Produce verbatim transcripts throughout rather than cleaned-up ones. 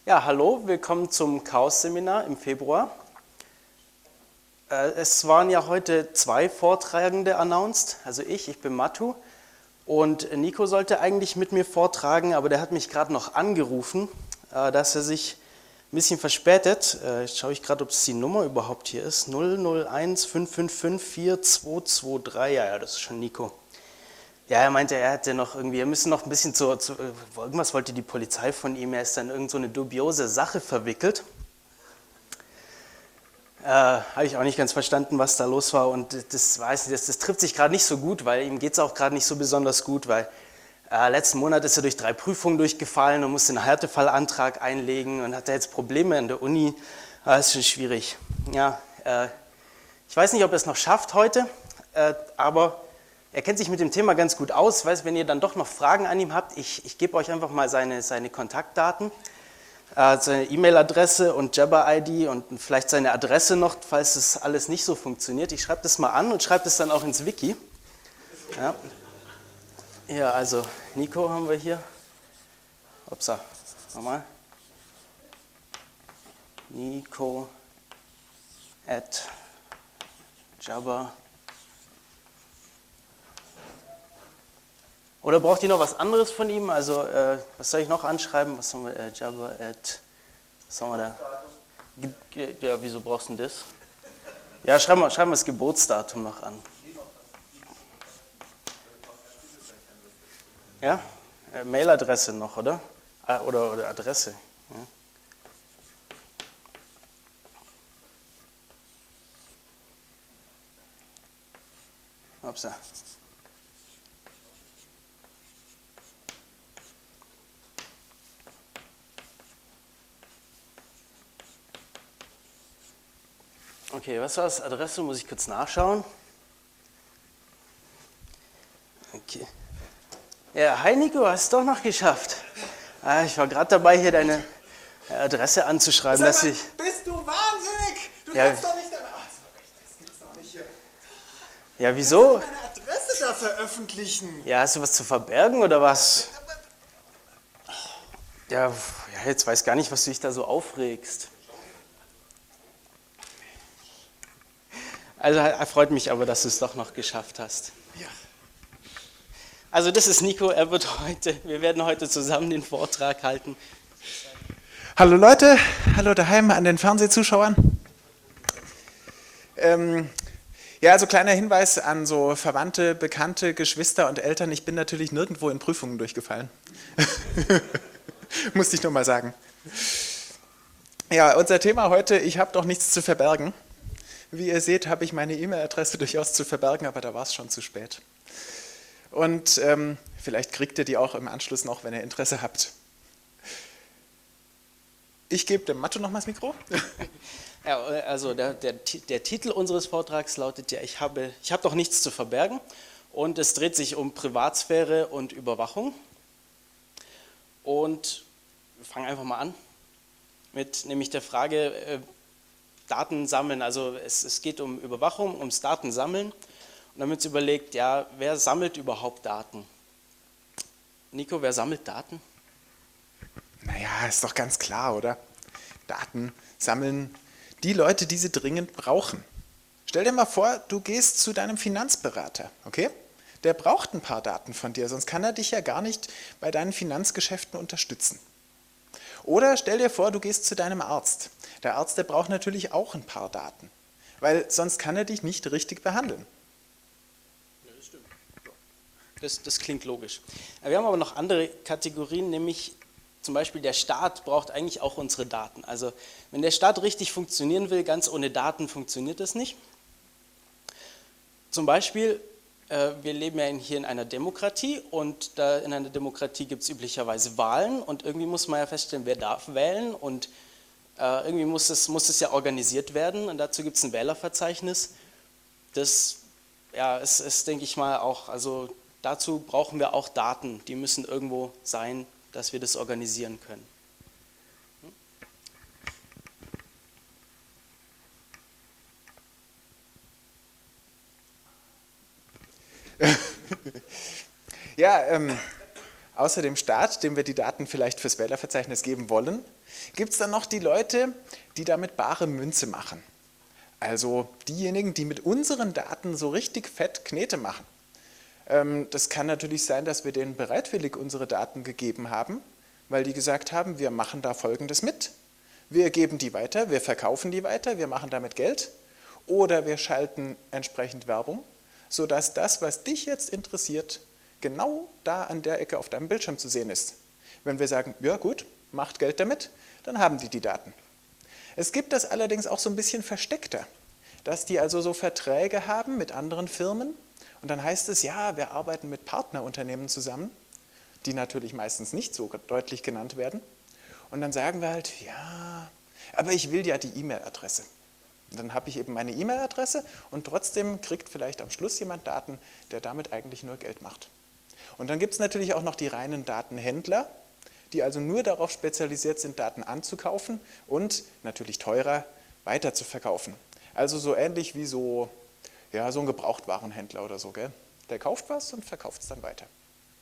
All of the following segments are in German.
Ja, hallo, willkommen zum Chaos-Seminar im Februar. Äh, es waren ja heute zwei Vortragende announced, also ich, ich bin Mattu und Nico sollte eigentlich mit mir vortragen, aber der hat mich gerade noch angerufen, äh, dass er sich ein bisschen verspätet. Äh, jetzt schaue ich gerade, ob es die Nummer überhaupt hier ist, null null eins fünf fünf fünf vier zwei zwei drei, ja, ja, das ist schon Nico. Ja, er meinte, er hätte noch irgendwie, wir müssen noch ein bisschen zu, zu irgendwas wollte die Polizei von ihm, er ist dann in irgend so eine dubiose Sache verwickelt. Äh, habe ich auch nicht ganz verstanden, was da los war und das, weiß nicht, das, das trifft sich gerade nicht so gut, weil ihm geht es auch gerade nicht so besonders gut, weil äh, letzten Monat ist er durch drei Prüfungen durchgefallen und musste einen Härtefallantrag einlegen und hat da jetzt Probleme in der Uni. Das ist schon schwierig. Ja, äh, ich weiß nicht, ob er es noch schafft heute, äh, aber er kennt sich mit dem Thema ganz gut aus. Weiß, wenn ihr dann doch noch Fragen an ihm habt, ich, ich gebe euch einfach mal seine, seine Kontaktdaten, äh, seine E-Mail-Adresse und Jabber-I D und vielleicht seine Adresse noch, falls das alles nicht so funktioniert. Ich schreibe das mal an und schreibe das dann auch ins Wiki. Ja, ja, also Nico haben wir hier. Upsa, nochmal. Nico at Jabber. Oder braucht ihr noch was anderes von ihm? Also, äh, was soll ich noch anschreiben? Was haben wir? Äh, Jabber at. Was haben wir da? Ja, wieso brauchst du denn das? Ja, schreiben wir, schreiben wir das Geburtsdatum noch an. Ja? Äh, Mailadresse noch, oder? Ah, oder, oder Adresse. Ja. Upsa. Okay, was war das? Adresse? Muss ich kurz nachschauen. Okay. Ja, hi Nico, hast es doch noch geschafft. Ah, ich war gerade dabei, hier deine Adresse anzuschreiben. Dass Sag mal, ich, bist du wahnsinnig? Du ja, kannst doch nicht deine... Ach, das gibt's doch nicht hier. ja, wieso? Meine Adresse da veröffentlichen. Ja, hast du was zu verbergen oder was? Ja, ja, jetzt weiß gar nicht, was du dich da so aufregst. Also freut mich aber, dass du es doch noch geschafft hast. Ja. Also das ist Nico, er wird heute, wir werden heute zusammen den Vortrag halten. Hallo Leute, hallo daheim an den Fernsehzuschauern. Ähm, ja, also kleiner Hinweis an so Verwandte, Bekannte, Geschwister und Eltern. Ich bin natürlich nirgendwo in Prüfungen durchgefallen. Musste ich nur mal sagen. Ja, unser Thema heute, ich habe doch nichts zu verbergen. Wie ihr seht, habe ich meine E-Mail-Adresse durchaus zu verbergen, aber da war es schon zu spät. Und ähm, vielleicht kriegt ihr die auch im Anschluss noch, wenn ihr Interesse habt. Ich gebe dem Matto nochmal das Mikro. Ja, also der, der, der Titel unseres Vortrags lautet ja, ich habe, ich habe doch nichts zu verbergen. Und es dreht sich um Privatsphäre und Überwachung. Und wir fangen einfach mal an mit nämlich der Frage, äh, Daten sammeln, also es, es geht um Überwachung, ums Datensammeln und dann wird überlegt, ja, wer sammelt überhaupt Daten? Nico, wer sammelt Daten? Naja, ist doch ganz klar, oder? Daten sammeln die Leute, die sie dringend brauchen. Stell dir mal vor, du gehst zu deinem Finanzberater, okay? Der braucht ein paar Daten von dir, sonst kann er dich ja gar nicht bei deinen Finanzgeschäften unterstützen. Oder stell dir vor, du gehst zu deinem Arzt. Der Arzt, der braucht natürlich auch ein paar Daten, weil sonst kann er dich nicht richtig behandeln. Ja, das stimmt. Das, das klingt logisch. Wir haben aber noch andere Kategorien, nämlich zum Beispiel der Staat braucht eigentlich auch unsere Daten. Also wenn der Staat richtig funktionieren will, ganz ohne Daten funktioniert das nicht. Zum Beispiel, äh, wir leben ja hier in einer Demokratie und da in einer Demokratie gibt es üblicherweise Wahlen und irgendwie muss man ja feststellen, wer darf wählen und äh, irgendwie muss es, muss es ja organisiert werden und dazu gibt es ein Wählerverzeichnis. Das ja, ist, ist, denke ich mal, auch, also dazu brauchen wir auch Daten, die müssen irgendwo sein, dass wir das organisieren können. Ja, ähm, außer dem Staat, dem wir die Daten vielleicht fürs Wählerverzeichnis geben wollen, gibt es dann noch die Leute, die damit bare Münze machen. Also diejenigen, die mit unseren Daten so richtig fett Knete machen. Ähm, das kann natürlich sein, dass wir denen bereitwillig unsere Daten gegeben haben, weil die gesagt haben, wir machen da Folgendes mit. Wir geben die weiter, wir verkaufen die weiter, wir machen damit Geld oder wir schalten entsprechend Werbung, sodass das, was dich jetzt interessiert, genau da an der Ecke auf deinem Bildschirm zu sehen ist. Wenn wir sagen, ja gut, macht Geld damit, dann haben die die Daten. Es gibt das allerdings auch so ein bisschen versteckter, dass die also so Verträge haben mit anderen Firmen und dann heißt es, ja, wir arbeiten mit Partnerunternehmen zusammen, die natürlich meistens nicht so deutlich genannt werden und dann sagen wir halt, ja, aber ich will ja die E-Mail-Adresse. Und dann habe ich eben meine E-Mail-Adresse und trotzdem kriegt vielleicht am Schluss jemand Daten, der damit eigentlich nur Geld macht. Und dann gibt es natürlich auch noch die reinen Datenhändler, die also nur darauf spezialisiert sind, Daten anzukaufen und natürlich teurer weiter zu verkaufen. Also so ähnlich wie so, ja, so ein Gebrauchtwarenhändler oder so, gell? Der kauft was und verkauft es dann weiter.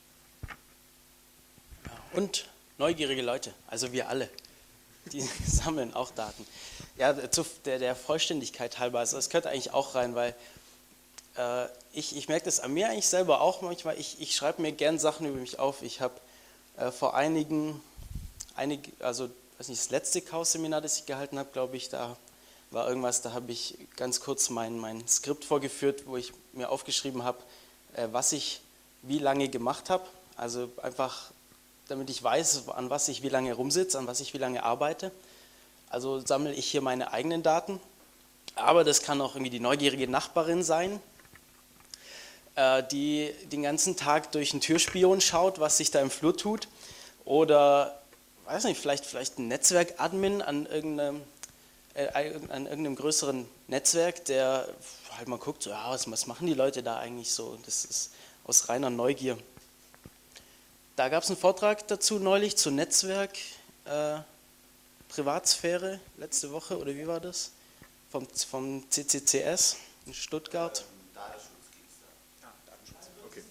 Und neugierige Leute, also wir alle, die sammeln auch Daten. Ja, zu der, der Vollständigkeit halber, also das gehört eigentlich auch rein, weil äh, ich, ich merke das an mir eigentlich selber auch manchmal, ich, ich schreibe mir gern Sachen über mich auf. Ich habe äh, vor einigen, einig, also weiß nicht, das letzte Chaos-Seminar, das ich gehalten habe, glaube ich, da war irgendwas, da habe ich ganz kurz mein, mein Skript vorgeführt, wo ich mir aufgeschrieben habe, äh, was ich wie lange gemacht habe, also einfach damit ich weiß, an was ich wie lange rumsitze, an was ich wie lange arbeite. Also sammle ich hier meine eigenen Daten, aber das kann auch irgendwie die neugierige Nachbarin sein, äh, die den ganzen Tag durch einen Türspion schaut, was sich da im Flur tut, oder, weiß nicht, vielleicht, vielleicht ein Netzwerkadmin an irgendeinem, äh, an irgendeinem größeren Netzwerk, der halt mal guckt, so, ja, was, was machen die Leute da eigentlich so, das ist aus reiner Neugier. Da gab es einen Vortrag dazu neulich zu Netzwerk, äh, Privatsphäre, letzte Woche, oder wie war das? Vom, vom C C C S in Stuttgart. Datenschutz gibt es da. Ah, Datenschutz. Okay.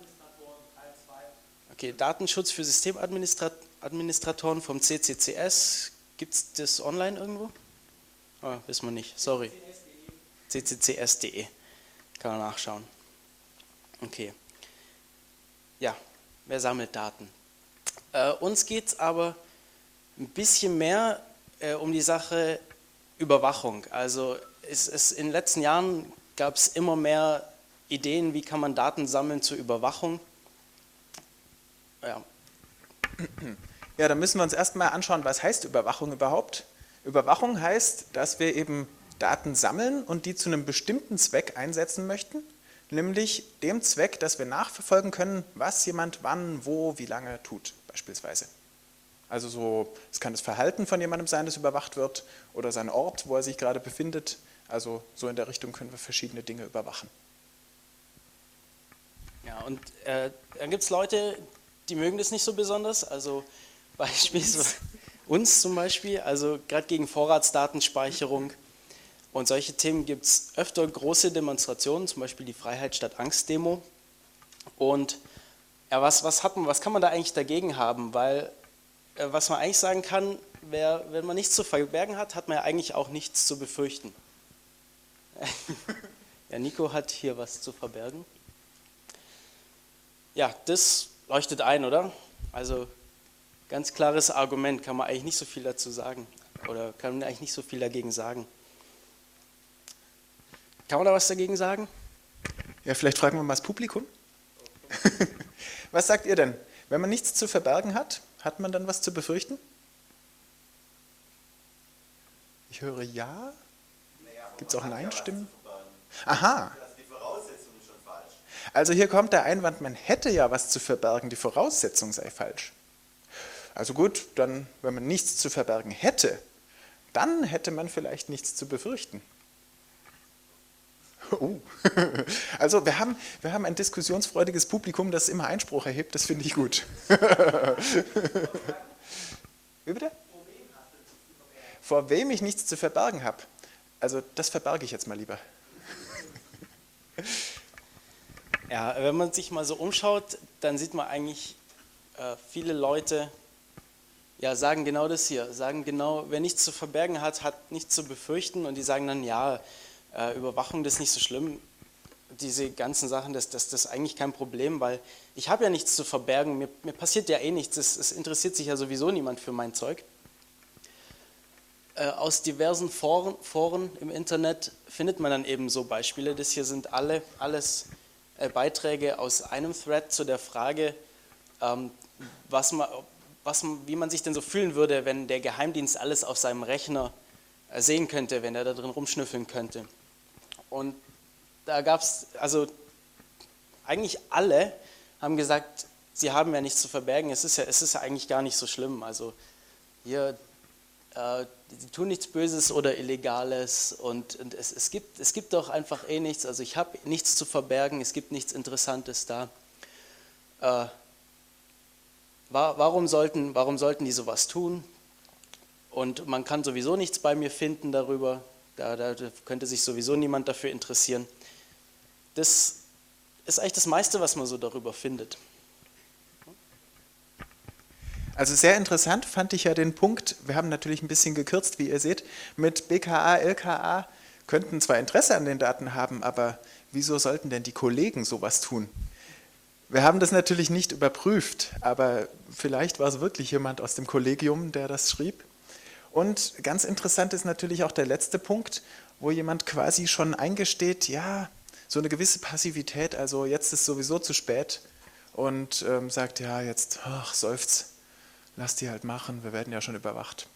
Okay, Datenschutz für Systemadministratoren vom C C C S. Gibt es das online irgendwo? Oh, wissen wir nicht, sorry. C C C S punkt de. Kann man nachschauen. Okay. Ja. Wer sammelt Daten? Äh, uns geht es aber ein bisschen mehr äh, um die Sache Überwachung. Also es, es, in den letzten Jahren gab es immer mehr Ideen, wie kann man Daten sammeln zur Überwachung. Ja. Ja, dann müssen wir uns erstmal anschauen, was heißt Überwachung überhaupt. Überwachung heißt, dass wir eben Daten sammeln und die zu einem bestimmten Zweck einsetzen möchten. Nämlich dem Zweck, dass wir nachverfolgen können, was jemand wann, wo, wie lange tut, beispielsweise. Also so, es kann das Verhalten von jemandem sein, das überwacht wird, oder sein Ort, wo er sich gerade befindet. Also so in der Richtung können wir verschiedene Dinge überwachen. Ja, und äh, dann gibt es Leute, die mögen das nicht so besonders, also beispielsweise uns zum Beispiel, also gerade gegen Vorratsdatenspeicherung. Und solche Themen gibt es öfter große Demonstrationen, zum Beispiel die Freiheit statt Angst-Demo. Und ja, was, was, hat man, was kann man da eigentlich dagegen haben? Weil äh, was man eigentlich sagen kann, wer, wenn man nichts zu verbergen hat, hat man ja eigentlich auch nichts zu befürchten. Ja, Nico hat hier was zu verbergen. Ja, das leuchtet ein, oder? Also ganz klares Argument, kann man eigentlich nicht so viel dazu sagen. Oder kann man eigentlich nicht so viel dagegen sagen. Kann man da was dagegen sagen? Ja, vielleicht fragen wir mal das Publikum. Was sagt ihr denn? Wenn man nichts zu verbergen hat, hat man dann was zu befürchten? Ich höre ja. Gibt es auch Nein-Stimmen? Aha. Die Voraussetzung ist schon falsch. Also hier kommt der Einwand, man hätte ja was zu verbergen, die Voraussetzung sei falsch. Also gut, dann, wenn man nichts zu verbergen hätte, dann hätte man vielleicht nichts zu befürchten. Oh. Also wir haben, wir haben ein diskussionsfreudiges Publikum, das immer Einspruch erhebt, das finde ich gut. Wie bitte? Vor wem ich nichts zu verbergen habe. Also das verberge ich jetzt mal lieber. Ja, wenn man sich mal so umschaut, dann sieht man eigentlich äh, viele Leute ja, sagen genau das hier, sagen genau, wer nichts zu verbergen hat, hat nichts zu befürchten und die sagen dann, ja, äh, Überwachung, das ist nicht so schlimm, diese ganzen Sachen, das, das, das ist eigentlich kein Problem, weil ich habe ja nichts zu verbergen, mir, mir passiert ja eh nichts, es, es interessiert sich ja sowieso niemand für mein Zeug. Äh, aus diversen Foren, Foren im Internet findet man dann eben so Beispiele, das hier sind alle, alles äh, Beiträge aus einem Thread zu der Frage, ähm, was man, was, wie man sich denn so fühlen würde, wenn der Geheimdienst alles auf seinem Rechner äh, sehen könnte, wenn er da drin rumschnüffeln könnte. Und da gab es, also eigentlich alle haben gesagt, sie haben ja nichts zu verbergen, es ist ja, es ist ja eigentlich gar nicht so schlimm. Also hier, äh, die tun nichts Böses oder Illegales und, und es, es, gibt, es gibt doch einfach eh nichts, also ich habe nichts zu verbergen, es gibt nichts Interessantes da. Äh, warum, sollten, warum sollten die sowas tun? Und man kann sowieso nichts bei mir finden darüber, da, da könnte sich sowieso niemand dafür interessieren. Das ist eigentlich das meiste, was man so darüber findet. Also sehr interessant fand ich ja den Punkt, wir haben natürlich ein bisschen gekürzt, wie ihr seht, mit B K A, L K A könnten zwar Interesse an den Daten haben, aber wieso sollten denn die Kollegen sowas tun? Wir haben das natürlich nicht überprüft, aber vielleicht war es wirklich jemand aus dem Kollegium, der das schrieb. Und ganz interessant ist natürlich auch der letzte Punkt, wo jemand quasi schon eingesteht, ja, so eine gewisse Passivität, also jetzt ist sowieso zu spät und ähm, sagt, ja, jetzt, ach, seufzt, lass die halt machen, wir werden ja schon überwacht.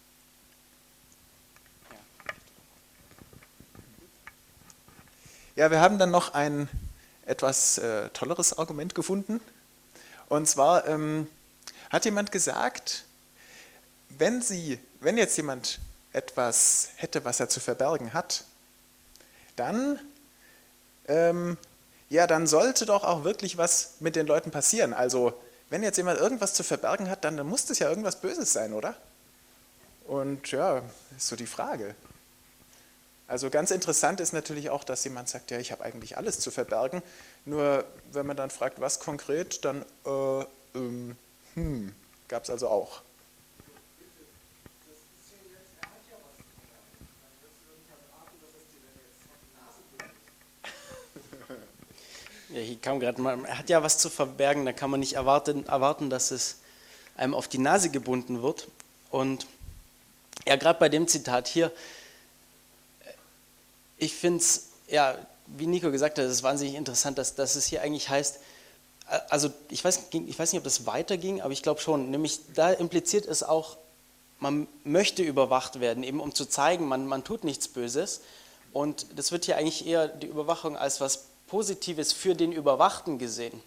Ja, wir haben dann noch ein etwas äh, tolleres Argument gefunden. Und zwar ähm, hat jemand gesagt, wenn, Sie, wenn jetzt jemand etwas hätte, was er zu verbergen hat, dann, ähm, ja, dann sollte doch auch wirklich was mit den Leuten passieren. Also wenn jetzt jemand irgendwas zu verbergen hat, dann, dann muss das ja irgendwas Böses sein, oder? Und ja, ist so die Frage. Also ganz interessant ist natürlich auch, dass jemand sagt, ja, ich habe eigentlich alles zu verbergen. Nur wenn man dann fragt, was konkret, dann äh, ähm, hm, gab es also auch. Ja, hier kam gerade mal, er hat ja was zu verbergen, da kann man nicht erwarten, erwarten, dass es einem auf die Nase gebunden wird. Und ja, gerade bei dem Zitat hier, ich finde es, ja, wie Nico gesagt hat, es ist wahnsinnig interessant, dass, dass es hier eigentlich heißt, also ich weiß, ich weiß nicht, ob das weiterging, aber ich glaube schon, nämlich da impliziert es auch, man möchte überwacht werden, eben um zu zeigen, man, man tut nichts Böses. Und das wird hier eigentlich eher die Überwachung als was Positives für den Überwachten gesehen.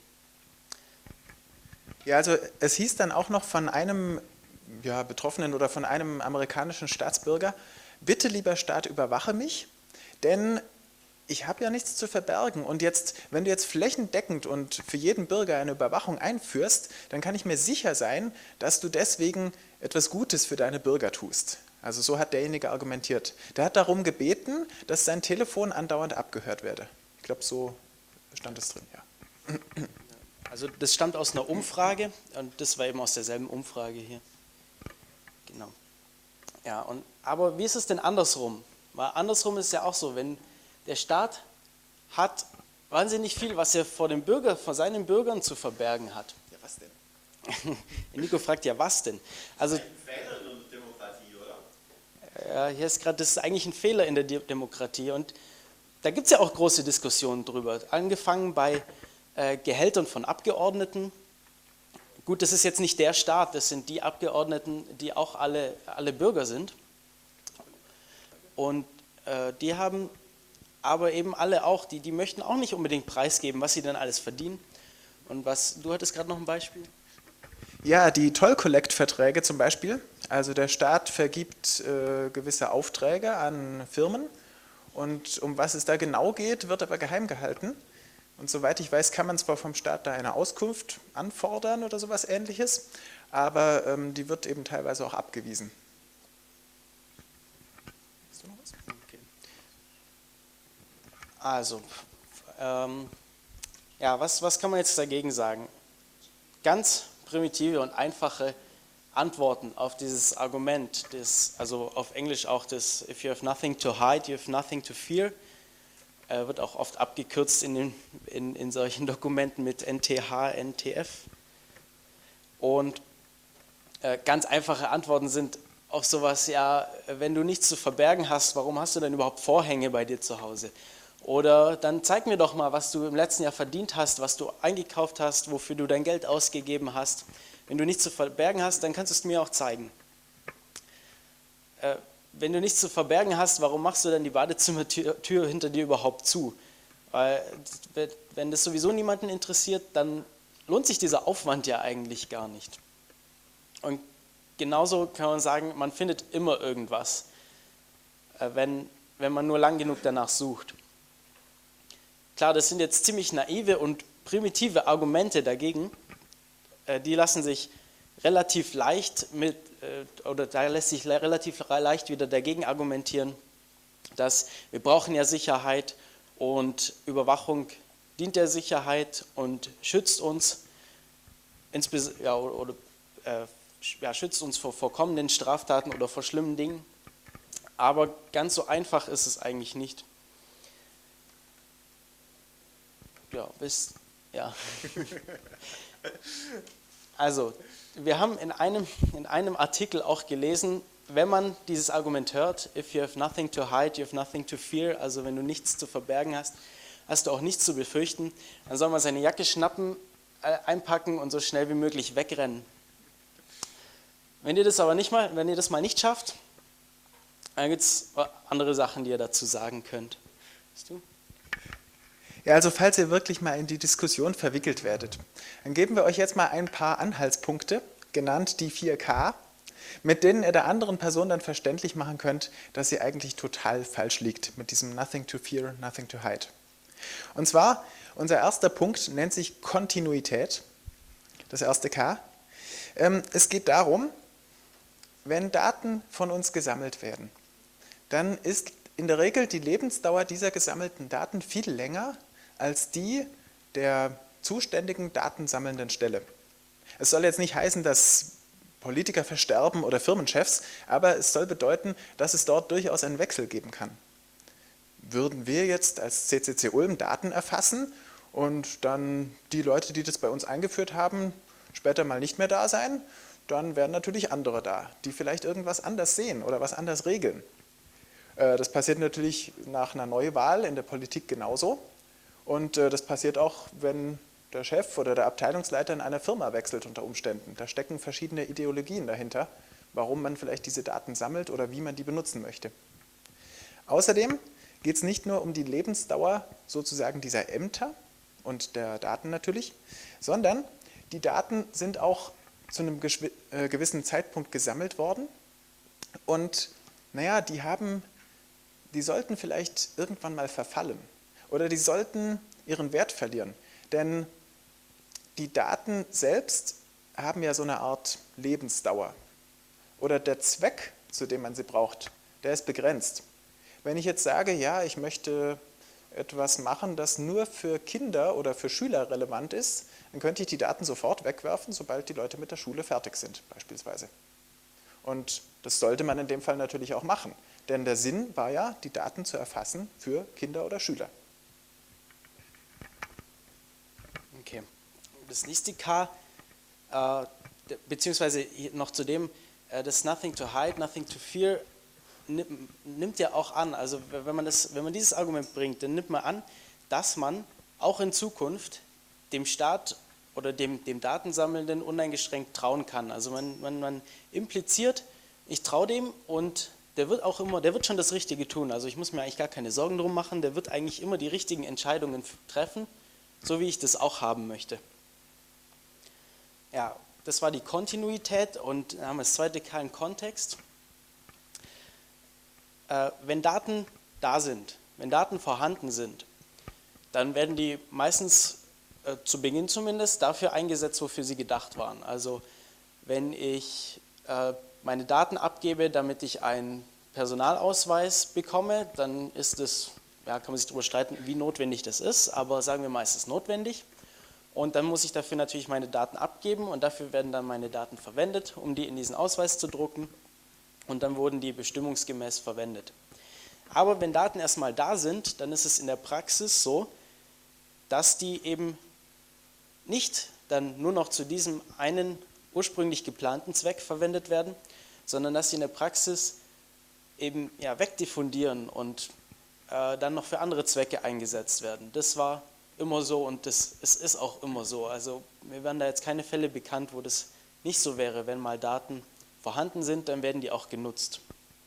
Ja, also es hieß dann auch noch von einem ja, Betroffenen oder von einem amerikanischen Staatsbürger, bitte lieber Staat, überwache mich, denn ich habe ja nichts zu verbergen. Und jetzt, wenn du jetzt flächendeckend und für jeden Bürger eine Überwachung einführst, dann kann ich mir sicher sein, dass du deswegen etwas Gutes für deine Bürger tust. Also so hat derjenige argumentiert. Der hat darum gebeten, dass sein Telefon andauernd abgehört werde. Ich glaube, so stand es drin, ja. Also das stammt aus einer Umfrage und das war eben aus derselben Umfrage hier. Genau. Ja, und, aber wie ist es denn andersrum? Weil andersrum ist es ja auch so, wenn der Staat hat wahnsinnig viel, was er vor dem Bürger, vor seinen Bürgern zu verbergen hat. Ja, was denn? Nico fragt ja, was denn? Also, Ein Fehler in der Demokratie, oder? ja, hier ist gerade, das ist eigentlich ein Fehler in der De- Demokratie und da gibt es ja auch große Diskussionen drüber, angefangen bei äh, Gehältern von Abgeordneten. Gut, das ist jetzt nicht der Staat, das sind die Abgeordneten, die auch alle, alle Bürger sind. Und äh, die haben aber eben alle auch, die, die möchten auch nicht unbedingt preisgeben, was sie denn alles verdienen. Und was, du hattest gerade noch ein Beispiel? Ja, die Toll-Collect-Verträge zum Beispiel. Also der Staat vergibt äh, gewisse Aufträge an Firmen und um was es da genau geht, wird aber geheim gehalten. Und soweit ich weiß, kann man zwar vom Staat da eine Auskunft anfordern oder sowas Ähnliches, aber ähm, die wird eben teilweise auch abgewiesen. Hast du noch was? Okay. Also, ähm, ja, was, was kann man jetzt dagegen sagen? Ganz primitive und einfache Antworten auf dieses Argument, das, also auf Englisch auch das If you have nothing to hide, you have nothing to fear, äh, wird auch oft abgekürzt in, den, in, in solchen Dokumenten mit N T H, N T F. Und äh, ganz einfache Antworten sind auf sowas, ja, wenn du nichts zu verbergen hast, warum hast du denn überhaupt Vorhänge bei dir zu Hause? Oder dann zeig mir doch mal, was du im letzten Jahr verdient hast, was du eingekauft hast, wofür du dein Geld ausgegeben hast. Wenn du nichts zu verbergen hast, dann kannst du es mir auch zeigen. Äh, wenn du nichts zu verbergen hast, warum machst du dann die Badezimmertür Tür hinter dir überhaupt zu? Weil wenn das sowieso niemanden interessiert, dann lohnt sich dieser Aufwand ja eigentlich gar nicht. Und genauso kann man sagen, man findet immer irgendwas, äh, wenn, wenn man nur lang genug danach sucht. Klar, das sind jetzt ziemlich naive und primitive Argumente dagegen. Die lassen sich relativ leicht mit, oder da lässt sich relativ leicht wieder dagegen argumentieren, dass wir brauchen ja Sicherheit und Überwachung dient der Sicherheit und schützt uns, ja, oder, äh, ja, schützt uns vor, vor kommenden Straftaten oder vor schlimmen Dingen. Aber ganz so einfach ist es eigentlich nicht. Ja, wisst, ja. Also, wir haben in einem, in einem Artikel auch gelesen, wenn man dieses Argument hört, if you have nothing to hide, you have nothing to fear, also wenn du nichts zu verbergen hast, hast du auch nichts zu befürchten, dann soll man seine Jacke schnappen, einpacken und so schnell wie möglich wegrennen. Wenn ihr das aber nicht mal, wenn ihr das mal nicht schafft, dann gibt es andere Sachen, die ihr dazu sagen könnt. Weißt du? Ja, also falls ihr wirklich mal in die Diskussion verwickelt werdet, dann geben wir euch jetzt mal ein paar Anhaltspunkte, genannt die vier K, mit denen ihr der anderen Person dann verständlich machen könnt, dass sie eigentlich total falsch liegt mit diesem Nothing to fear, nothing to hide. Und zwar, unser erster Punkt nennt sich Kontinuität, das erste K. Es geht darum, wenn Daten von uns gesammelt werden, dann ist in der Regel die Lebensdauer dieser gesammelten Daten viel länger als die der zuständigen datensammelnden Stelle. Es soll jetzt nicht heißen, dass Politiker versterben oder Firmenchefs, aber es soll bedeuten, dass es dort durchaus einen Wechsel geben kann. Würden wir jetzt als C C C Ulm Daten erfassen und dann die Leute, die das bei uns eingeführt haben, später mal nicht mehr da sein, dann werden natürlich andere da, die vielleicht irgendwas anders sehen oder was anders regeln. Das passiert natürlich nach einer Neuwahl in der Politik genauso. Und das passiert auch, wenn der Chef oder der Abteilungsleiter in einer Firma wechselt unter Umständen. Da stecken verschiedene Ideologien dahinter, warum man vielleicht diese Daten sammelt oder wie man die benutzen möchte. Außerdem geht es nicht nur um die Lebensdauer sozusagen dieser Ämter und der Daten natürlich, sondern die Daten sind auch zu einem gewissen Zeitpunkt gesammelt worden und naja, die haben, die sollten vielleicht irgendwann mal verfallen oder die sollten ihren Wert verlieren, denn die Daten selbst haben ja so eine Art Lebensdauer oder der Zweck, zu dem man sie braucht, der ist begrenzt. Wenn ich jetzt sage, ja, ich möchte etwas machen, das nur für Kinder oder für Schüler relevant ist, dann könnte ich die Daten sofort wegwerfen, sobald die Leute mit der Schule fertig sind, beispielsweise. Und das sollte man in dem Fall natürlich auch machen, denn der Sinn war ja, die Daten zu erfassen für Kinder oder Schüler. Okay. Das nächste K, äh, beziehungsweise noch zu dem, äh, das Nothing to hide, nothing to fear, nimmt ja auch an, also wenn man, das, wenn man dieses Argument bringt, dann nimmt man an, dass man auch in Zukunft dem Staat oder dem, dem Datensammelnden uneingeschränkt trauen kann. Also man, man, man impliziert, ich traue dem und der wird auch immer, der wird schon das Richtige tun. Also ich muss mir eigentlich gar keine Sorgen drum machen, der wird eigentlich immer die richtigen Entscheidungen treffen, so wie ich das auch haben möchte. Ja, das war die Kontinuität und dann haben wir das zweite K im Kontext. Wenn Daten da sind, wenn Daten vorhanden sind, dann werden die meistens, äh, zu Beginn zumindest, dafür eingesetzt, wofür sie gedacht waren. Also wenn ich äh, meine Daten abgebe, damit ich einen Personalausweis bekomme, dann ist es, ja, kann man sich darüber streiten, wie notwendig das ist, aber sagen wir mal, es ist notwendig. Und dann muss ich dafür natürlich meine Daten abgeben und dafür werden dann meine Daten verwendet, um die in diesen Ausweis zu drucken und dann wurden die bestimmungsgemäß verwendet. Aber wenn Daten erstmal da sind, dann ist es in der Praxis so, dass die eben nicht dann nur noch zu diesem einen ursprünglich geplanten Zweck verwendet werden, sondern dass sie in der Praxis eben ja, wegdiffundieren und äh, dann noch für andere Zwecke eingesetzt werden. Das war immer so und das, es ist auch immer so. Also mir werden da jetzt keine Fälle bekannt, wo das nicht so wäre. Wenn mal Daten vorhanden sind, dann werden die auch genutzt.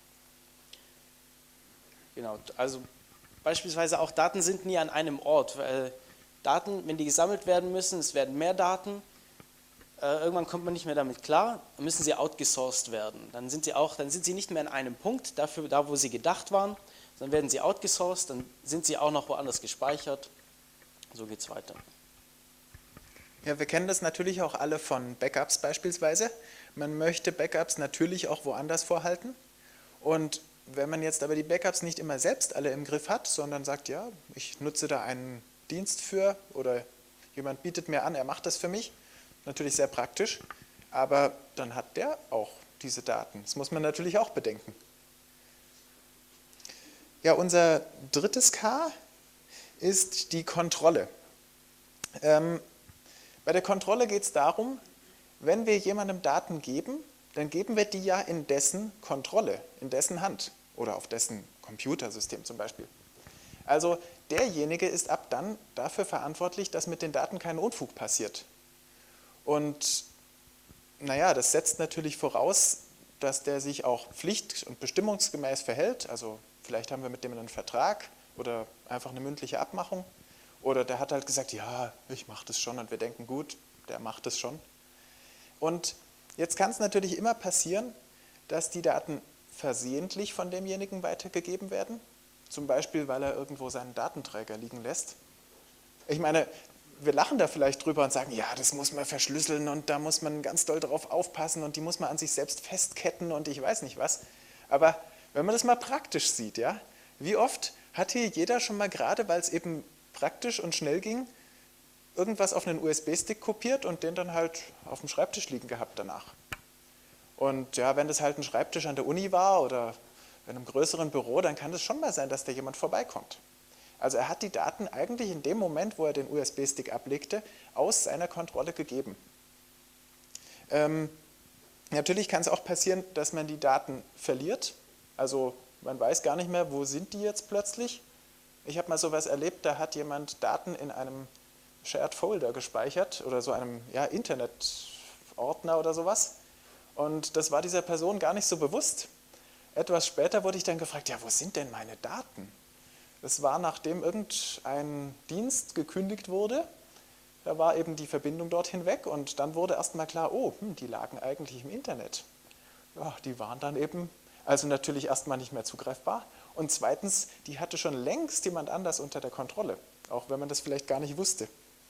Genau, also beispielsweise auch Daten sind nie an einem Ort, weil Daten, wenn die gesammelt werden müssen, es werden mehr Daten, äh, irgendwann kommt man nicht mehr damit klar, dann müssen sie outgesourced werden. Dann sind sie auch, dann sind sie nicht mehr an einem Punkt, dafür, da wo sie gedacht waren, dann werden sie outgesourced, dann sind sie auch noch woanders gespeichert. So geht es weiter. Ja, wir kennen das natürlich auch alle von Backups beispielsweise. Man möchte Backups natürlich auch woanders vorhalten und wenn man jetzt aber die Backups nicht immer selbst alle im Griff hat, sondern sagt, ja, ich nutze da einen Dienst für oder jemand bietet mir an, er macht das für mich, natürlich sehr praktisch, aber dann hat der auch diese Daten. Das muss man natürlich auch bedenken. Ja, unser drittes K ist die Kontrolle. Ähm, bei der Kontrolle geht es darum, wenn wir jemandem Daten geben, dann geben wir die ja in dessen Kontrolle, in dessen Hand oder auf dessen Computersystem zum Beispiel. Also derjenige ist ab dann dafür verantwortlich, dass mit den Daten kein Unfug passiert. Und naja, das setzt natürlich voraus, dass der sich auch pflicht- und bestimmungsgemäß verhält. Also vielleicht haben wir mit dem einen Vertrag oder einfach eine mündliche Abmachung. Oder der hat halt gesagt, ja, ich mache das schon und wir denken, gut, der macht das schon. Und jetzt kann es natürlich immer passieren, dass die Daten versehentlich von demjenigen weitergegeben werden. Zum Beispiel, weil er irgendwo seinen Datenträger liegen lässt. Ich meine, wir lachen da vielleicht drüber und sagen, ja, das muss man verschlüsseln und da muss man ganz doll drauf aufpassen und die muss man an sich selbst festketten und ich weiß nicht was. Aber wenn man das mal praktisch sieht, ja, wie oft hat hier jeder schon mal gerade, weil es eben praktisch und schnell ging, irgendwas auf einen U S B-Stick kopiert und den dann halt auf dem Schreibtisch liegen gehabt danach. Und ja, wenn das halt ein Schreibtisch an der Uni war oder in einem größeren Büro, dann kann es schon mal sein, dass da jemand vorbeikommt. Also er hat die Daten eigentlich in dem Moment, wo er den U S B-Stick ablegte, aus seiner Kontrolle gegeben. Ähm, natürlich kann es auch passieren, dass man die Daten verliert. Also man weiß gar nicht mehr, wo sind die jetzt plötzlich. Ich habe mal sowas erlebt, da hat jemand Daten in einem Shared Folder gespeichert oder so einem ja, Internetordner oder sowas. Und das war dieser Person gar nicht so bewusst. Etwas später wurde ich dann gefragt, ja, wo sind denn meine Daten? Das war, nachdem irgendein Dienst gekündigt wurde, da war eben die Verbindung dorthin weg und dann wurde erst mal klar, oh, hm, die lagen eigentlich im Internet. Ja, die waren dann eben, also natürlich erstmal nicht mehr zugreifbar und zweitens, die hatte schon längst jemand anders unter der Kontrolle, auch wenn man das vielleicht gar nicht wusste.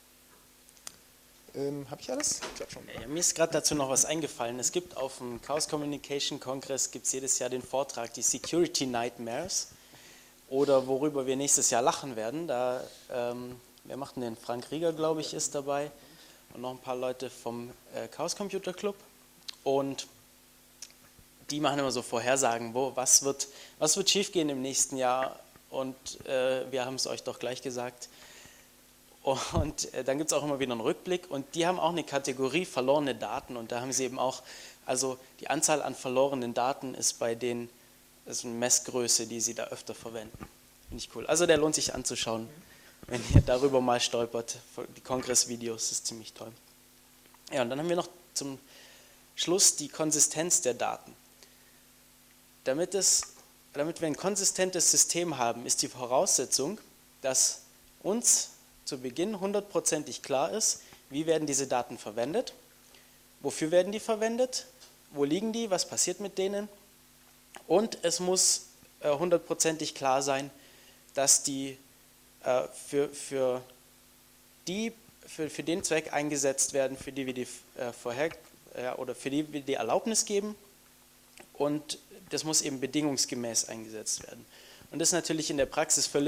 Ähm, Habe ich alles? Ich glaube schon. Ja, mir ist gerade dazu noch was eingefallen. Es gibt auf dem Chaos Communication Kongress gibt's jedes Jahr den Vortrag, die Security Nightmares, oder worüber wir nächstes Jahr lachen werden. Da, ähm, wer macht denn den? Frank Rieger, glaube ich, ist dabei und noch ein paar Leute vom äh, Chaos Computer Club. Und die machen immer so Vorhersagen, wo, was wird, was wird schiefgehen im nächsten Jahr. Und äh, wir haben es euch doch gleich gesagt. Und äh, dann gibt es auch immer wieder einen Rückblick. Und die haben auch eine Kategorie verlorene Daten. Und da haben sie eben auch, also die Anzahl an verlorenen Daten ist bei denen, das ist eine Messgröße, die sie da öfter verwenden. Finde ich cool. Also der lohnt sich anzuschauen, wenn ihr darüber mal stolpert. Die Kongressvideos, das ist ziemlich toll. Ja, und dann haben wir noch zum Schluss die Konsistenz der Daten. Damit, es, damit wir ein konsistentes System haben, ist die Voraussetzung, dass uns zu Beginn hundertprozentig klar ist, wie werden diese Daten verwendet, wofür werden die verwendet, wo liegen die, was passiert mit denen. Und es muss äh, hundertprozentig klar sein, dass die äh, für, für, die für, für den Zweck eingesetzt werden, für die wir die, äh, vorher, äh, oder für die wir die Erlaubnis geben. Und das muss eben bedingungsgemäß eingesetzt werden. Und das ist natürlich in der Praxis völlig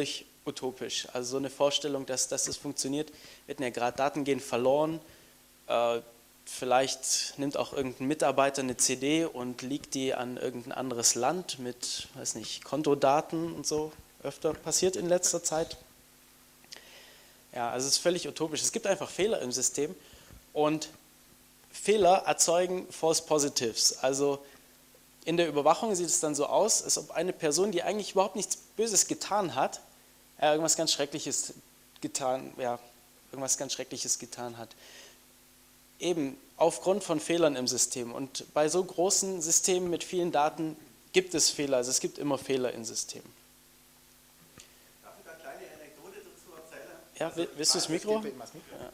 utopisch. Also so eine Vorstellung, dass, dass das funktioniert. Wir hatten ja gerade, Daten gehen verloren. Äh, vielleicht nimmt auch irgendein Mitarbeiter eine C D und liegt die an irgendein anderes Land mit, weiß nicht, Kontodaten und so. Öfter passiert in letzter Zeit. Ja, also es ist völlig utopisch. Es gibt einfach Fehler im System und Fehler erzeugen False Positives. Also in der Überwachung sieht es dann so aus, als ob eine Person, die eigentlich überhaupt nichts Böses getan hat, äh, irgendwas ganz Schreckliches getan, ja, irgendwas ganz Schreckliches getan hat. Eben aufgrund von Fehlern im System. Und bei so großen Systemen mit vielen Daten gibt es Fehler. Also es gibt immer Fehler im System. Darf ich da eine kleine Anekdote dazu erzählen? Ja, will- willst du das Mikro? Ja.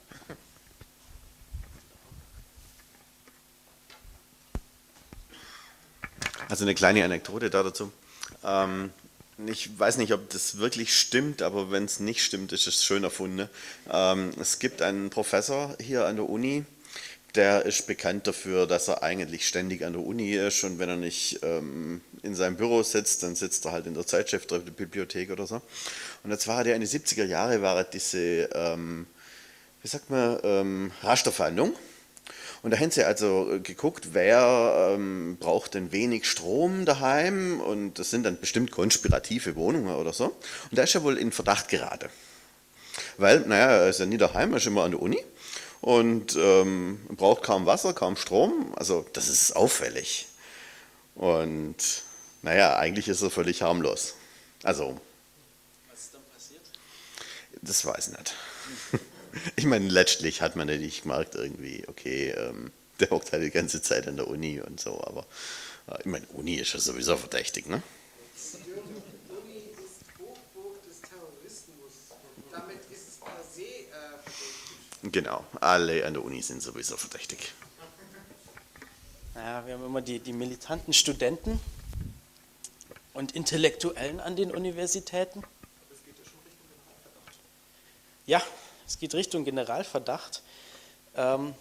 Also eine kleine Anekdote da dazu. Ähm, ich weiß nicht, ob das wirklich stimmt, aber wenn es nicht stimmt, ist es schön erfunden. Ähm, es gibt einen Professor hier an der Uni, der ist bekannt dafür, dass er eigentlich ständig an der Uni ist und wenn er nicht ähm, in seinem Büro sitzt, dann sitzt er halt in der Zeitschrift oder der Bibliothek oder so. Und jetzt war er in den siebziger Jahre, war er diese, ähm, wie sagt man, ähm, Rasterfahndung. Und da haben sie also geguckt, wer ähm, braucht denn wenig Strom daheim und das sind dann bestimmt konspirative Wohnungen oder so. Und da ist er wohl in Verdacht geraten. Weil, naja, er ist ja nie daheim, er ist immer an der Uni und ähm, braucht kaum Wasser, kaum Strom. Also das ist auffällig. Und naja, eigentlich ist er völlig harmlos. Also, Was ist dann passiert? das weiß ich nicht. Ich meine, letztlich hat man ja nicht gemerkt, irgendwie, okay, ähm, der hockt halt die ganze Zeit an der Uni und so, aber äh, ich meine, Uni ist ja sowieso verdächtig, ne? Uni ist Hochburg des Terrorismus. Damit ist es per se äh, verdächtig. Genau, alle an der Uni sind sowieso verdächtig. Naja, wir haben immer die, die militanten Studenten und Intellektuellen an den Universitäten. Ja, es geht Richtung Generalverdacht. Ähm,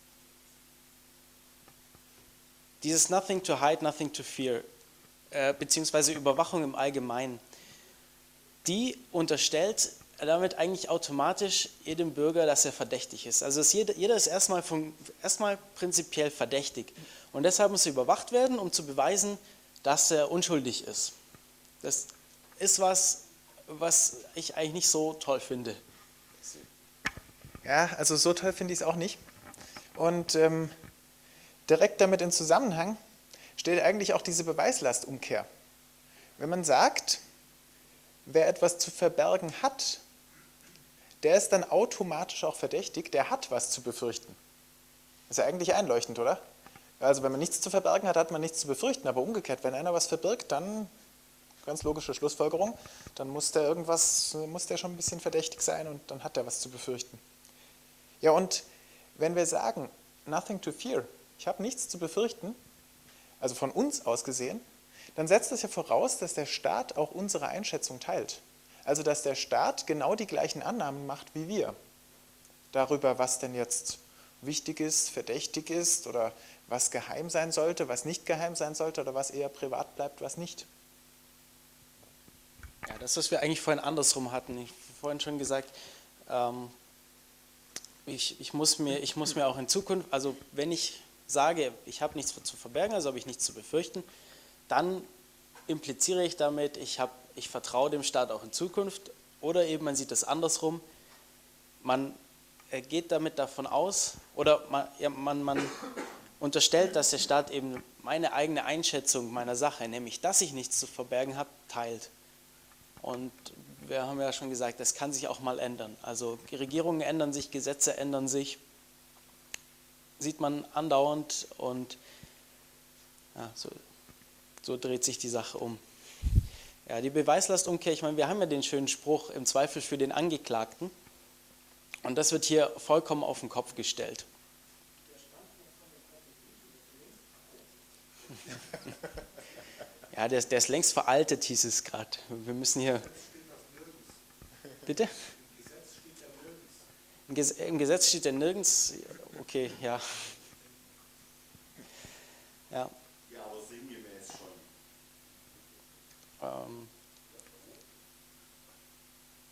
dieses Nothing to hide, nothing to fear, äh, beziehungsweise Überwachung im Allgemeinen, die unterstellt damit eigentlich automatisch jedem Bürger, dass er verdächtig ist. Also ist jeder, jeder ist erstmal, von, erstmal prinzipiell verdächtig. Und deshalb muss er überwacht werden, um zu beweisen, dass er unschuldig ist. Das ist was, was ich eigentlich nicht so toll finde. Ja, also so toll finde ich es auch nicht. Und ähm, direkt damit in Zusammenhang steht eigentlich auch diese Beweislastumkehr. Wenn man sagt, wer etwas zu verbergen hat, der ist dann automatisch auch verdächtig, der hat was zu befürchten. Ist ja eigentlich einleuchtend, oder? Also wenn man nichts zu verbergen hat, hat man nichts zu befürchten. Aber umgekehrt, wenn einer was verbirgt, dann, ganz logische Schlussfolgerung, dann muss der irgendwas, muss der schon ein bisschen verdächtig sein und dann hat er was zu befürchten. Ja, und wenn wir sagen, nothing to fear, ich habe nichts zu befürchten, also von uns aus gesehen, dann setzt das ja voraus, dass der Staat auch unsere Einschätzung teilt. Also dass der Staat genau die gleichen Annahmen macht wie wir. Darüber, was denn jetzt wichtig ist, verdächtig ist oder was geheim sein sollte, was nicht geheim sein sollte oder was eher privat bleibt, was nicht. Ja, das, was wir eigentlich vorhin andersrum hatten. Ich habe vorhin schon gesagt, ähm, ich, ich, muss mir, ich muss mir auch in Zukunft, also wenn ich sage, ich habe nichts zu verbergen, also habe ich nichts zu befürchten, dann impliziere ich damit, ich, hab, ich vertraue dem Staat auch in Zukunft. Oder eben man sieht es andersrum, man geht damit davon aus, oder man, ja, man, man unterstellt, dass der Staat eben meine eigene Einschätzung meiner Sache, nämlich dass ich nichts zu verbergen habe, teilt. Und wir haben ja schon gesagt, das kann sich auch mal ändern. Also die Regierungen ändern sich, Gesetze ändern sich, sieht man andauernd und ja, so, so dreht sich die Sache um. Ja, die Beweislastumkehr, ich meine, wir haben ja den schönen Spruch, im Zweifel für den Angeklagten. Und das wird hier vollkommen auf den Kopf gestellt. Ja, der ist, der ist längst veraltet, hieß es gerade. Wir müssen hier... Bitte? Im Gesetz, Im Gesetz steht er nirgends. Okay, ja. Ja. Ja, aber sinngemäß schon. Ähm,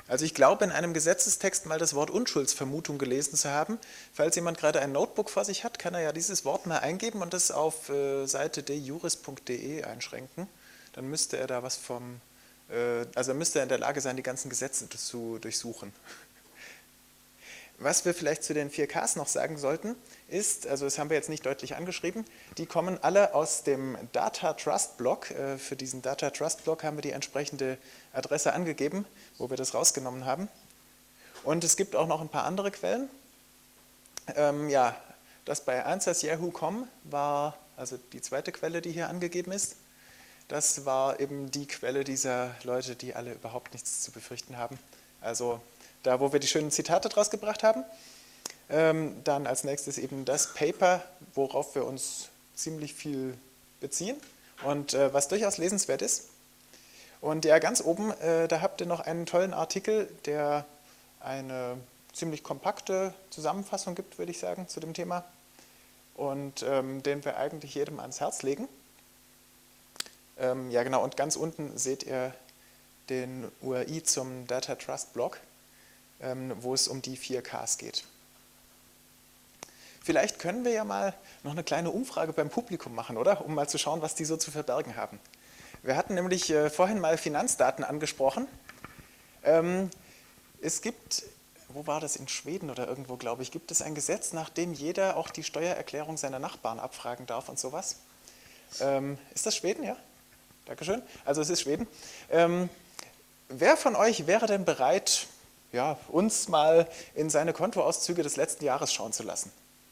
Also ich glaube, in einem Gesetzestext mal das Wort Unschuldsvermutung gelesen zu haben. Falls jemand gerade ein Notebook vor sich hat, kann er ja dieses Wort mal eingeben und das auf äh, Seite de juris punkt de einschränken. Dann müsste er da was vom, äh, also müsste er in der Lage sein, die ganzen Gesetze zu durchsuchen. Was wir vielleicht zu den vier Ks noch sagen sollten, ist, also das haben wir jetzt nicht deutlich angeschrieben, die kommen alle aus dem Data Trust Block. Für diesen Data Trust Block haben wir die entsprechende Adresse angegeben, wo wir das rausgenommen haben. Und es gibt auch noch ein paar andere Quellen. Ähm, ja, das bei answers punkt yahoo punkt com war also die zweite Quelle, die hier angegeben ist. Das war eben die Quelle dieser Leute, die alle überhaupt nichts zu befürchten haben. Also da, wo wir die schönen Zitate draus gebracht haben. Ähm, dann als nächstes eben das Paper, worauf wir uns ziemlich viel beziehen und äh, was durchaus lesenswert ist. Und ja, ganz oben, äh, da habt ihr noch einen tollen Artikel, der eine ziemlich kompakte Zusammenfassung gibt, würde ich sagen, zu dem Thema. Und ähm, den wir eigentlich jedem ans Herz legen. Ähm, ja, genau, und ganz unten seht ihr den U R I zum Data Trust Blog, wo es um die vier Ks geht. Vielleicht können wir ja mal noch eine kleine Umfrage beim Publikum machen, oder? Um mal zu schauen, was die so zu verbergen haben. Wir hatten nämlich äh, vorhin mal Finanzdaten angesprochen. Ähm, es gibt, wo war das, in Schweden oder irgendwo, glaube ich, gibt es ein Gesetz, nach dem jeder auch die Steuererklärung seiner Nachbarn abfragen darf und sowas. Ähm, ist das Schweden, ja? Dankeschön. Also es ist Schweden. Ähm, wer von euch wäre denn bereit, ja, uns mal in seine Kontoauszüge des letzten Jahres schauen zu lassen?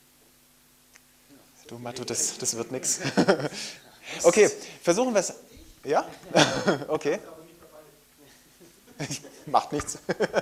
Du, Matto, das, das wird nichts. Okay, versuchen wir es. Ja? Okay. Macht nichts.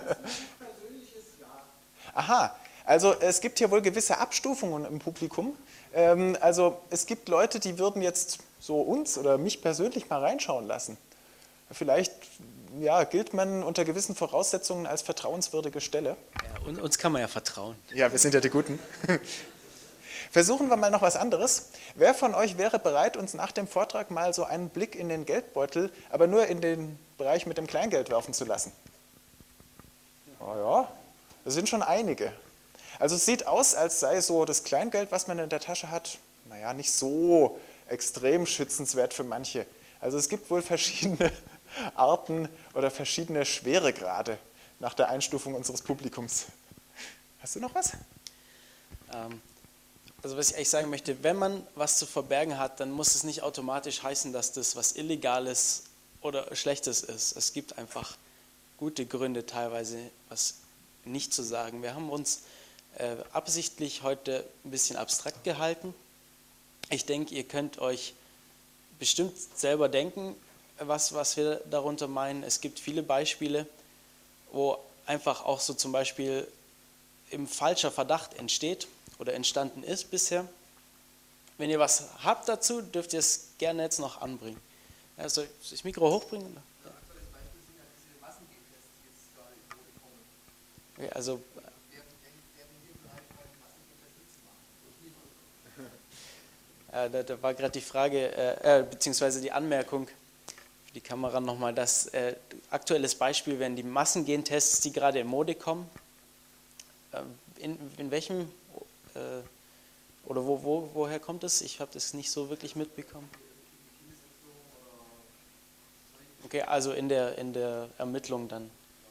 Aha, also es gibt hier wohl gewisse Abstufungen im Publikum. Ähm, also es gibt Leute, die würden jetzt so uns oder mich persönlich mal reinschauen lassen. Vielleicht ja, gilt man unter gewissen Voraussetzungen als vertrauenswürdige Stelle. Ja, und uns kann man ja vertrauen. Ja, wir sind ja die Guten. Versuchen wir mal noch was anderes. Wer von euch wäre bereit, uns nach dem Vortrag mal so einen Blick in den Geldbeutel, aber nur in den Bereich mit dem Kleingeld werfen zu lassen? Oh ja, das sind schon einige. Also es sieht aus, als sei so das Kleingeld, was man in der Tasche hat, naja, nicht so extrem schützenswert für manche. Also es gibt wohl verschiedene Arten oder verschiedene Schweregrade nach der Einstufung unseres Publikums. Hast du noch was? Ähm, also was ich eigentlich sagen möchte, wenn man was zu verbergen hat, dann muss es nicht automatisch heißen, dass das was Illegales oder Schlechtes ist. Es gibt einfach gute Gründe teilweise, was nicht zu sagen. Wir haben uns äh, absichtlich heute ein bisschen abstrakt gehalten. Ich denke, ihr könnt euch bestimmt selber denken, was, was wir darunter meinen. Es gibt viele Beispiele, wo einfach auch so zum Beispiel im falscher Verdacht entsteht oder entstanden ist bisher. Wenn ihr was habt dazu, dürft ihr es gerne jetzt noch anbringen. Ja, soll ich das Mikro hochbringen? Ja. Okay, also äh, da, da war gerade die Frage, äh, äh, beziehungsweise die Anmerkung für die Kamera nochmal, das äh, aktuelles Beispiel wären die Massengentests, die gerade in Mode kommen. Äh, in, in welchem äh, oder wo, wo, woher kommt es? Ich habe das nicht so wirklich mitbekommen. Okay, also in der, in der Ermittlung dann.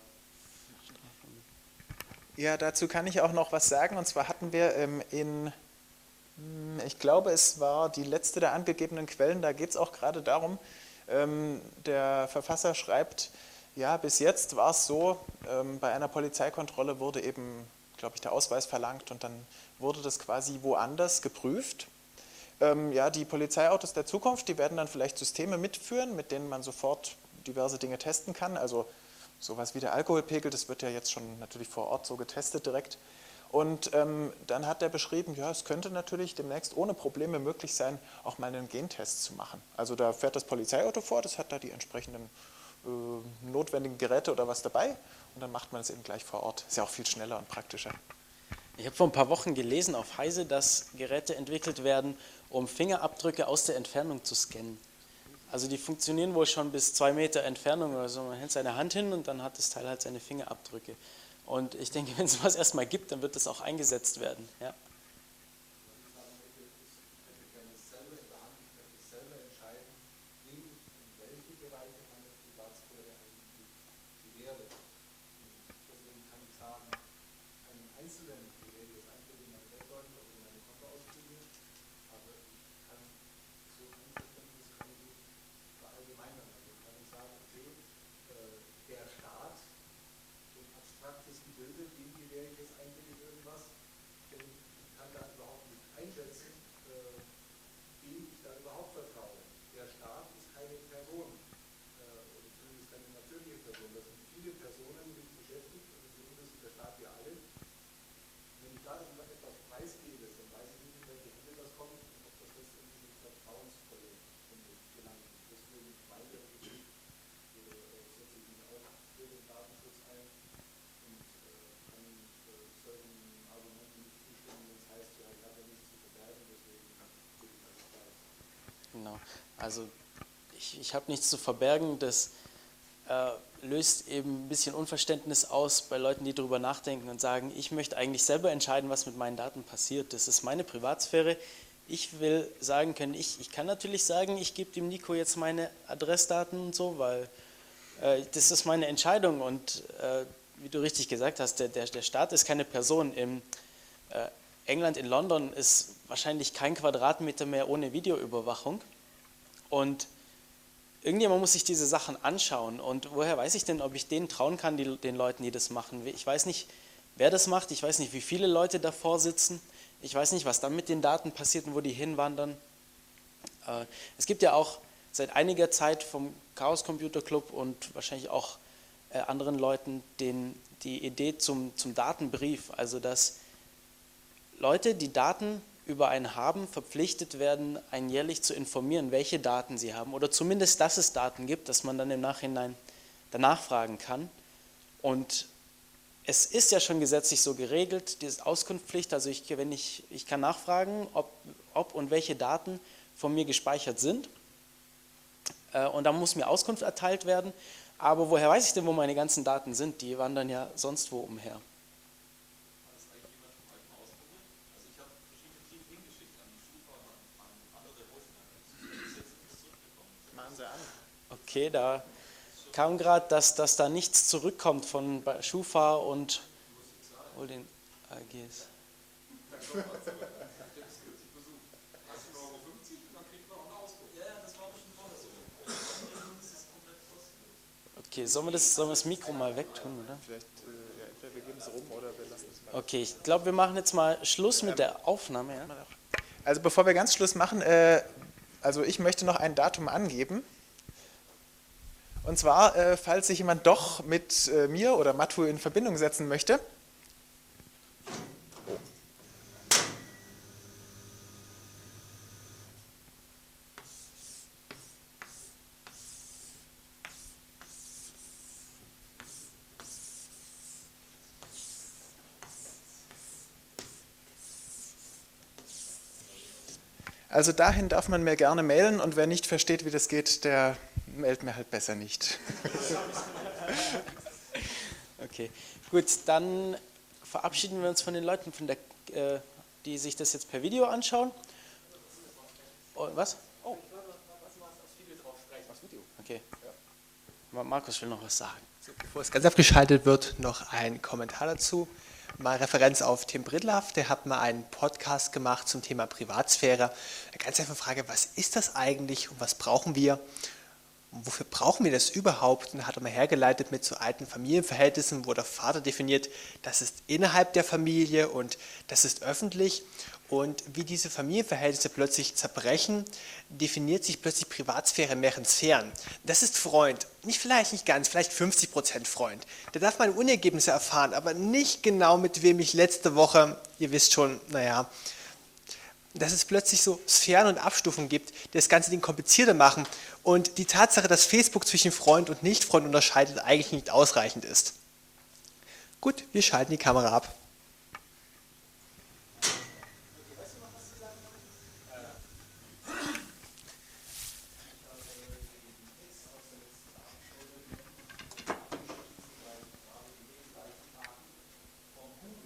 Ja, dazu kann ich auch noch was sagen. Und zwar hatten wir ähm, in, ich glaube, es war die letzte der angegebenen Quellen, da geht es auch gerade darum, ähm, der Verfasser schreibt, ja, bis jetzt war es so, ähm, bei einer Polizeikontrolle wurde eben, glaube ich, der Ausweis verlangt und dann wurde das quasi woanders geprüft. Ähm, ja, die Polizeiautos der Zukunft, die werden dann vielleicht Systeme mitführen, mit denen man sofort diverse Dinge testen kann, also sowas wie der Alkoholpegel, das wird ja jetzt schon natürlich vor Ort so getestet direkt. Und ähm, dann hat er beschrieben, ja, es könnte natürlich demnächst ohne Probleme möglich sein, auch mal einen Gentest zu machen. Also da fährt das Polizeiauto vor, das hat da die entsprechenden äh, notwendigen Geräte oder was dabei und dann macht man es eben gleich vor Ort. Ist ja auch viel schneller und praktischer. Ich habe vor ein paar Wochen gelesen auf Heise, dass Geräte entwickelt werden, um Fingerabdrücke aus der Entfernung zu scannen. Also die funktionieren wohl schon bis zwei Meter Entfernung oder so. Man hält seine Hand hin und dann hat das Teil halt seine Fingerabdrücke. Und ich denke, wenn es sowas erstmal gibt, dann wird das auch eingesetzt werden. Ja. Genau. Also ich, ich habe nichts zu verbergen, das äh, löst eben ein bisschen Unverständnis aus bei Leuten, die darüber nachdenken und sagen, ich möchte eigentlich selber entscheiden, was mit meinen Daten passiert. Das ist meine Privatsphäre. Ich will sagen können, ich, ich kann natürlich sagen, ich gebe dem Nico jetzt meine Adressdaten und so, weil äh, das ist meine Entscheidung und äh, wie du richtig gesagt hast, der, der, der Staat ist keine Person. Im äh, England, in London ist wahrscheinlich kein Quadratmeter mehr ohne Videoüberwachung und irgendjemand muss sich diese Sachen anschauen und woher weiß ich denn, ob ich denen trauen kann, die, den Leuten, die das machen. Ich weiß nicht, wer das macht, ich weiß nicht, wie viele Leute davor sitzen, ich weiß nicht, was dann mit den Daten passiert und wo die hinwandern. Äh, es gibt ja auch seit einiger Zeit vom Chaos Computer Club und wahrscheinlich auch äh, anderen Leuten den, die Idee zum, zum Datenbrief, also dass Leute, die Daten über einen haben, verpflichtet werden, einen jährlich zu informieren, welche Daten sie haben oder zumindest, dass es Daten gibt, dass man dann im Nachhinein danach fragen kann. Und es ist ja schon gesetzlich so geregelt, diese Auskunftspflicht, also ich, wenn ich, ich kann nachfragen, ob, ob und welche Daten von mir gespeichert sind äh, und dann muss mir Auskunft erteilt werden, aber woher weiß ich denn, wo meine ganzen Daten sind? Die wandern ja sonst wo umher. Okay, da kam gerade, dass, dass da nichts zurückkommt von Schufa und all den A Gs. Okay, sollen wir das, sollen wir das Mikro mal wegtun, oder? Vielleicht, äh, ja, entweder wir geben es rum oder wir lassen es mal. Okay, ich glaube, wir machen jetzt mal Schluss mit der Aufnahme. Ja? Also bevor wir ganz Schluss machen, äh, also ich möchte noch ein Datum angeben. Und zwar, äh, falls sich jemand doch mit äh, mir oder Matthew in Verbindung setzen möchte. Also dahin darf man mir gerne mailen und wer nicht versteht, wie das geht, der mailt mir halt besser nicht. Okay, gut, dann verabschieden wir uns von den Leuten, von der, äh, die sich das jetzt per Video anschauen. Oh, was? Oh. Okay. Markus will noch was sagen. So, bevor es ganz abgeschaltet wird, noch ein Kommentar dazu. Mal Referenz auf Tim Brittlaff, der hat mal einen Podcast gemacht zum Thema Privatsphäre. Eine ganz einfache Frage, was ist das eigentlich und was brauchen wir? Und wofür brauchen wir das überhaupt? Und da hat er mal hergeleitet mit so alten Familienverhältnissen, wo der Vater definiert, das ist innerhalb der Familie und das ist öffentlich. Und wie diese Familienverhältnisse plötzlich zerbrechen, definiert sich plötzlich Privatsphäre in mehreren Sphären. Das ist Freund, nicht vielleicht nicht ganz, vielleicht fünfzig Prozent Freund. Der darf meine Unergebnisse erfahren, aber nicht genau mit wem ich letzte Woche, ihr wisst schon, naja, dass es plötzlich so Sphären und Abstufungen gibt, die das ganze Ding komplizierter machen und die Tatsache, dass Facebook zwischen Freund und Nicht-Freund unterscheidet, eigentlich nicht ausreichend ist. Gut, wir schalten die Kamera ab.